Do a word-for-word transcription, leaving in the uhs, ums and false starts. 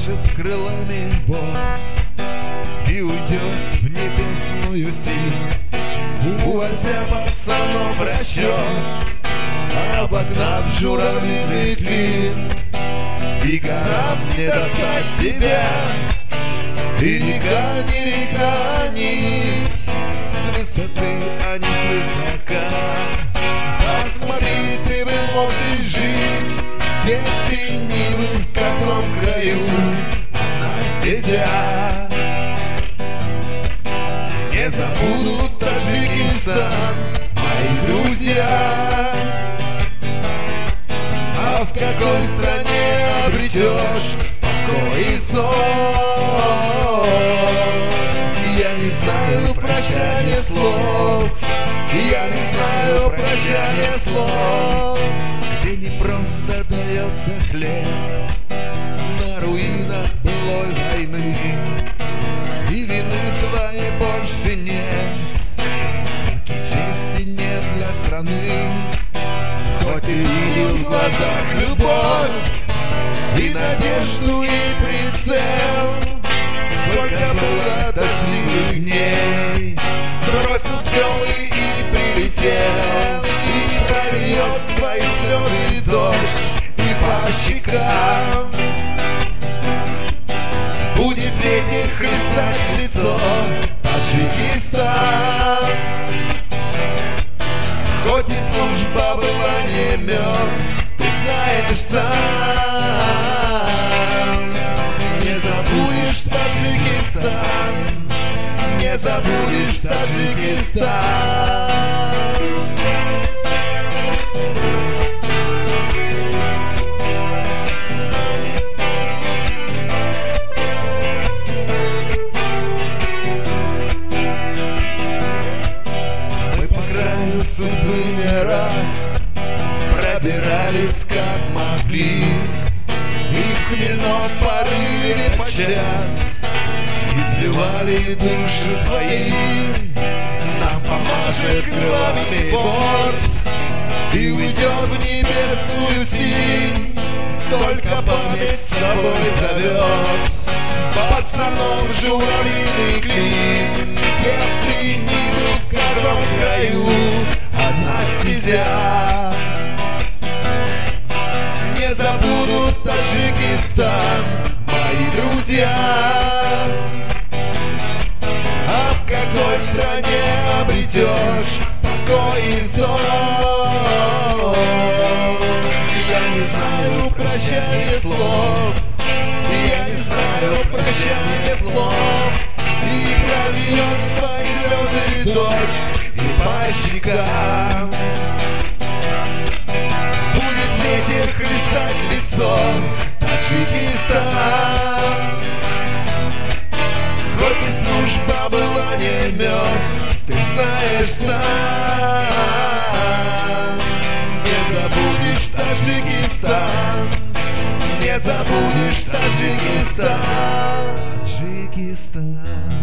помашет крылами в борт и уйдет в небесную синь, увозя пацанов в расчет, обогнав журавлиный клин. И горам не достать тебя, и река не река нить, с высоты, а не с высока. Посмотри, ты бы мог и жить, где ты не был, в каком краю одна стезя. Не забудут Таджикистан мои друзья. А в какой стране обретешь покой и сон? Я не знаю прощания слов, я не знаю прощания слов, где не просто дается хлеб на руинах былой войны, и вины твоей больше нет, и чести нет для страны. Хоть и видел в глазах любовь и надежду, и прицел, сколько было дождливых дней, бросил стрелы и прилетел, и прольет свои слезы дождь и по щекам будет ветер хлестать в лицо Таджикистан. Хоть и служба была не мед, ты знаешь сам, не забудешь Таджикистан, не забудешь Таджикистан. Судьбы не раз пробирались как могли, и в хмельном порыве подчас изливали души свои. Нам поможет крылами борт и уйдет в небесную синь, только память с собой зовет пацанов в журавлиный клин. Где ты не был, в каком краю одна стезя, не забудут Таджикистан мои друзья. А в какой стране обретешь покой и сон? Я не знаю прощания слов, я не знаю прощания слов, и прольет свои слезы дождь и по щекам будет ветер хлестать в лицо Таджикистан. Хоть и служба была не мед, ты знаешь сам, не забудешь Таджикистан, не забудешь Таджикистан, Таджикистан.